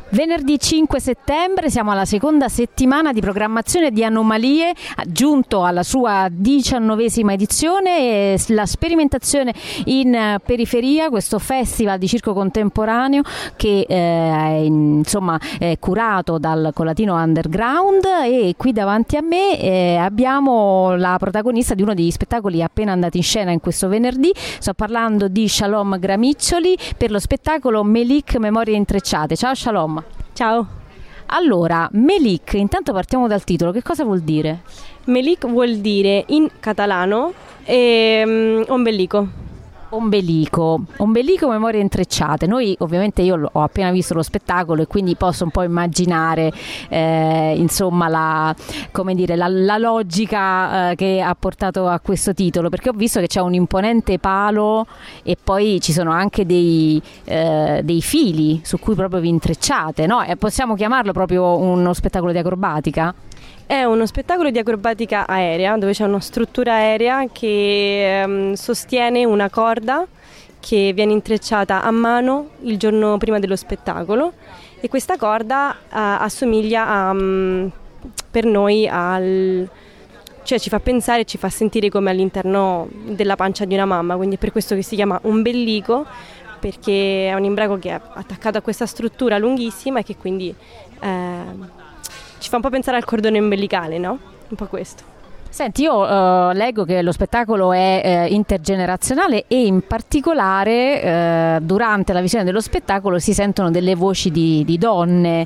Venerdì 5 settembre siamo alla seconda settimana di programmazione di Anomalie, giunto alla sua 19ª edizione, la sperimentazione in periferia, questo festival di circo contemporaneo che è curato dal Colatino Underground, e qui davanti a me abbiamo la protagonista di uno degli spettacoli appena andati in scena in questo venerdì. Sto parlando di Shalom Gramiccioli per lo spettacolo Melik Memorie Intrecciate. Ciao Shalom. Ciao. Allora, Melik, intanto partiamo dal titolo, che cosa vuol dire? Melik vuol dire in catalano ombelico. Ombelico Memorie Intrecciate. Noi ovviamente, io ho appena visto lo spettacolo e quindi posso un po' immaginare la logica che ha portato a questo titolo, perché ho visto che c'è un imponente palo e poi ci sono anche dei fili su cui proprio vi intrecciate, no? E possiamo chiamarlo proprio uno spettacolo di acrobatica? È uno spettacolo di acrobatica aerea, dove c'è una struttura aerea che sostiene una corda che viene intrecciata a mano il giorno prima dello spettacolo, e questa corda assomiglia per noi cioè ci fa pensare, ci fa sentire come all'interno della pancia di una mamma, quindi è per questo che si chiama ombelico, perché è un imbrago che è attaccato a questa struttura lunghissima e che quindi ci fa un po' pensare al cordone ombelicale, no? Un po' questo. Senti, io leggo che lo spettacolo è intergenerazionale e in particolare durante la visione dello spettacolo si sentono delle voci di donne.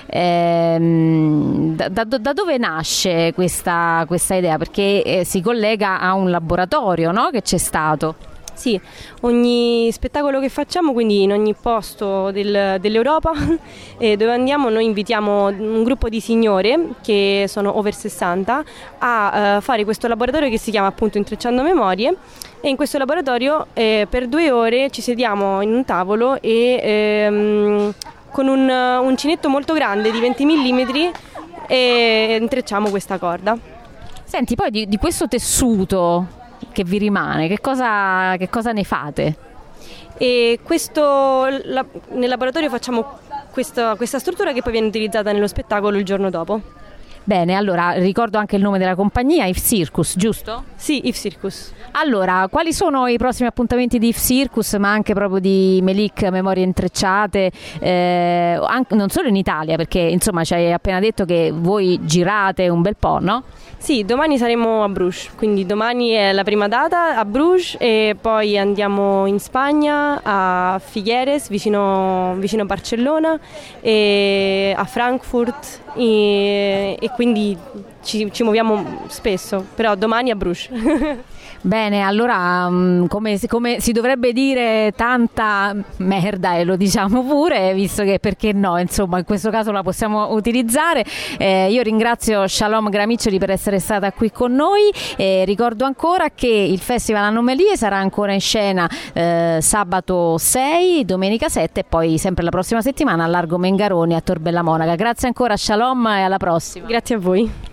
Da dove nasce questa idea? Perché si collega a un laboratorio, no? Che c'è stato. Sì, ogni spettacolo che facciamo, quindi in ogni posto dell'Europa dove andiamo, noi invitiamo un gruppo di signore che sono over 60 a fare questo laboratorio che si chiama appunto Intrecciando Memorie, e in questo laboratorio per 2 ore ci sediamo in un tavolo e con un uncinetto molto grande di 20 mm e intrecciamo questa corda. Senti, poi di questo tessuto che vi rimane, che cosa ne fate? E nel laboratorio facciamo questa struttura che poi viene utilizzata nello spettacolo il giorno dopo. Bene, allora ricordo anche il nome della compagnia, If Circus, giusto? Sì, If Circus. Allora, quali sono i prossimi appuntamenti di If Circus, ma anche proprio di Melik Memorie Intrecciate, non solo in Italia, perché insomma ci hai appena detto che voi girate un bel po', no? Sì, domani saremo a Bruges, quindi domani è la prima data a Bruges e poi andiamo in Spagna, a Figueres, vicino Barcellona, e a Frankfurt, e quindi ci muoviamo spesso, però domani a Bruges. Bene, allora come si dovrebbe dire, tanta merda, e lo diciamo pure, visto che perché no, insomma in questo caso la possiamo utilizzare. Io ringrazio Shalom Gramiccioli per essere stata qui con noi, ricordo ancora che il Festival Anomalie sarà ancora in scena sabato 6, domenica 7 e poi sempre la prossima settimana a Largo Mengaroni a Tor Bella Monaca. Grazie ancora Shalom e alla prossima. Grazie a voi.